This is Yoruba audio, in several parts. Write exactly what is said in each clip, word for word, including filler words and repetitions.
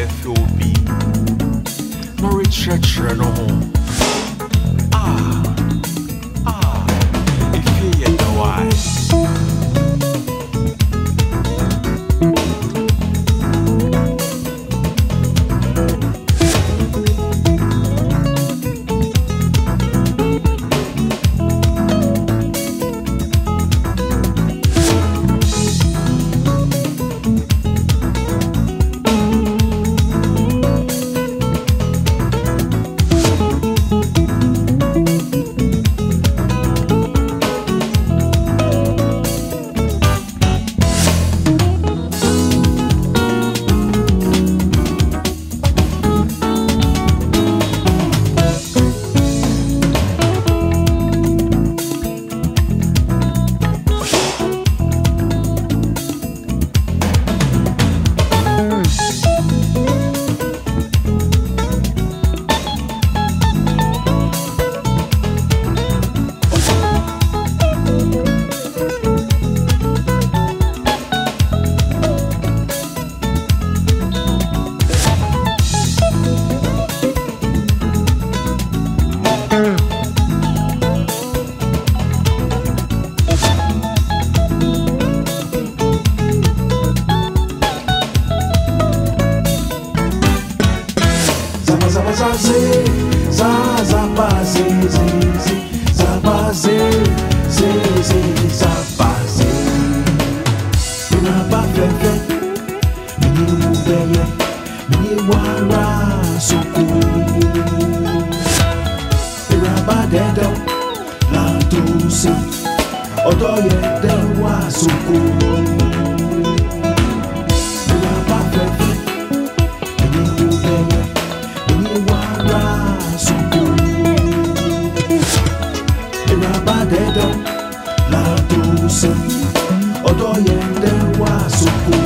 F O B. No research no home. Ah, ah, if you know why. Zabaze, zabaze, zabaze, zabaze. Uraba fefe, mini ubeye, mini wara suku. Uraba dedo, la tusi, odoye de wa suku. Uraba fefe, mini ubeye. Dedo la tusi odoye de wa suku.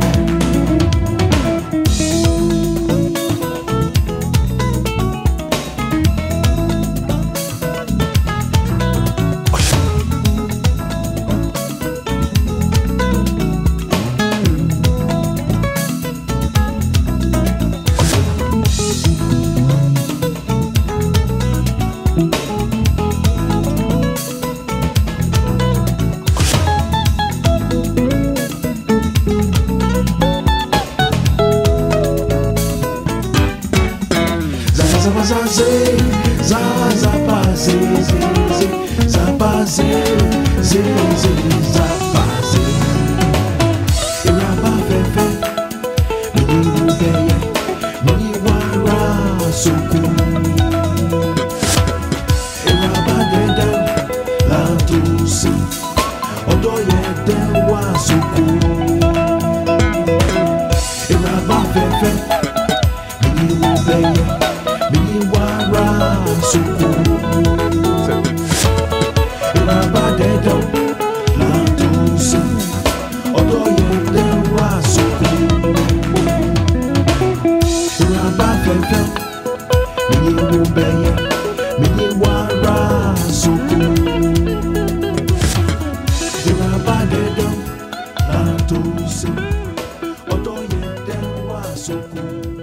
Zabaze, zabaze, zabaze, zabaze. Iraba fefe, mini ubeye, mini wara suku. Iraba dedo, la tusi, odoye de wa suku. Iraba fefe, mini ubeye. Suku, Iraba dedo, la tusi, odoye de wa suku. Iraba fefe, mini ubeye, mini wara suku. Iraba dedo, la tusi, odoye de wa suku.